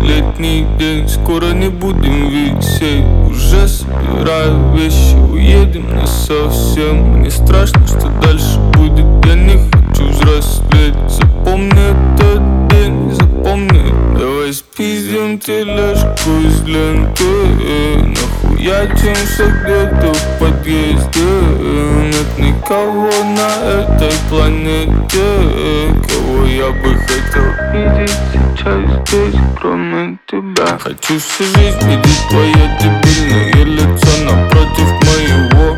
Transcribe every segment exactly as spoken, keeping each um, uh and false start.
летний день, скоро не будем висеть. Уже собираю вещи, уедем насовсем. Мне страшно, что дальше будет, я не хочу взрослеть. Запомни этот день, запомни. Давай спиздим тележку из ленты, нахуячимся где-то в подъезде. Нет никого на этой планете, кого я бы хотел видеть сейчас здесь, кроме тебя. Хочу всю жизнь видеть твое дебильное лицо напротив моего.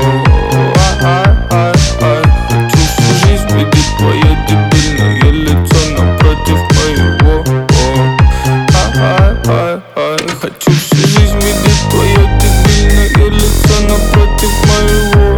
Хочу всю жизнь видеть твое дебильное лицо напротив моего. Хочу всю жизнь видеть твое дебильное лицо напротив моего.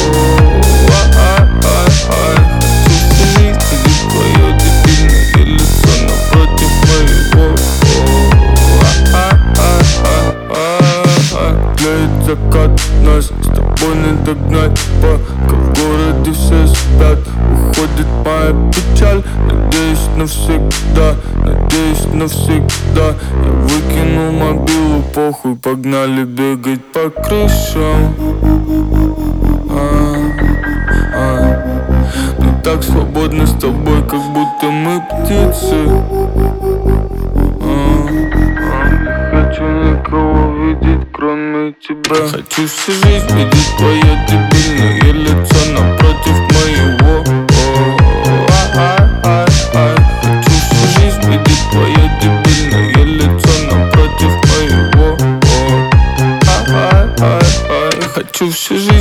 Закат, нас с тобой не догнать, пока в городе все спят. Уходит моя печаль, надеюсь навсегда, надеюсь навсегда. Я выкинул мобилу, похуй, погнали бегать по крышам. а, а. Мы так свободны с тобой, как будто мы птицы. Хочу никого видеть, кроме тебя. Хочу всю жизнь видеть твое дебильное лицо напротив моего. Хочу всю жизнь видеть твое дебильное лицо напротив моего. Хочу всю жизнь